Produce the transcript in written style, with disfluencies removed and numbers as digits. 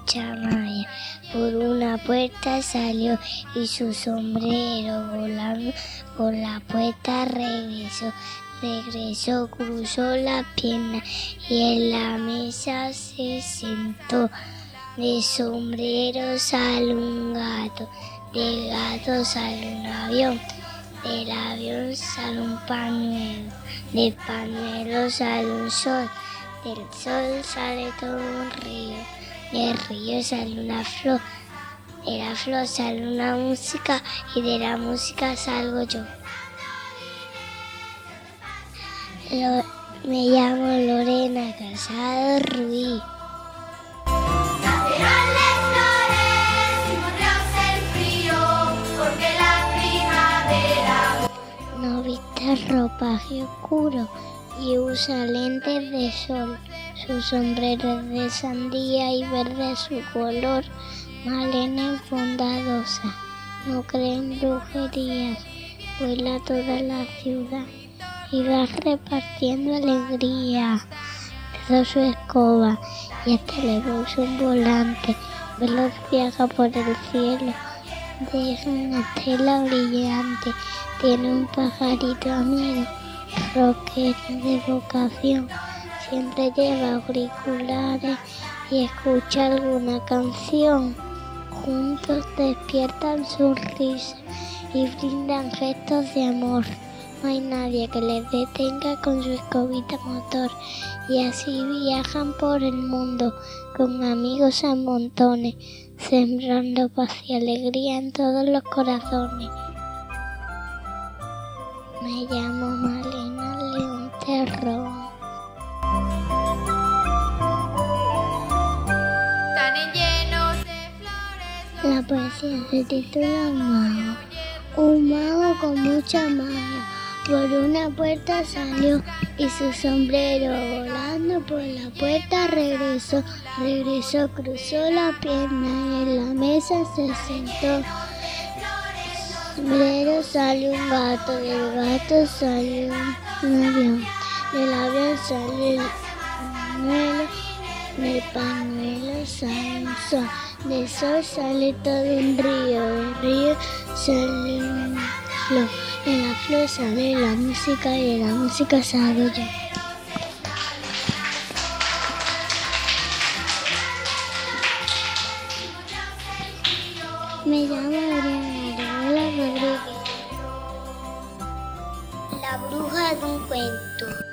mucha magia. Por una puerta salió y su sombrero volando por la puerta regresó. Regresó, cruzó la pierna y en la mesa se sentó. De sombrero sale un gato, del gato sale un avión, del avión sale un pañuelo, del pañuelo sale un sol, del sol sale todo un río, del río sale una flor, de la flor sale una música y de la música salgo yo. Me llamo Lorena Casado Ruiz. No viste ropaje oscuro y usa lentes de sol. Su sombrero es de sandía y verde su color. Malena es bondadosa, no cree en brujerías. Vuela toda la ciudad y va repartiendo alegría. Desde su escoba y hasta le puso un volante. Veloz viaja por el cielo, deja una estela brillante. Tiene un pajarito amigo, rockero de vocación. Siempre lleva auriculares y escucha alguna canción. Juntos despiertan sus risas y brindan gestos de amor. No hay nadie que les detenga con su escobita motor. Y así viajan por el mundo con amigos a montones, sembrando paz y alegría en todos los corazones. Me llamo Malena León Terrón. La poesía se titula Un mago. Un mago con mucha magia. Por una puerta salió y su sombrero volando por la puerta regresó. Regresó, cruzó la pierna y en la mesa se sentó. Sombrero salió un gato, del gato salió un avión, del avión sale el pañuelo, del pañuelo sale un sol, del sol sale todo un río, del río sale una flor, de la flor sale la música y de la música salgo yo. Me llamo Adriana Rodríguez. La bruja de un cuento.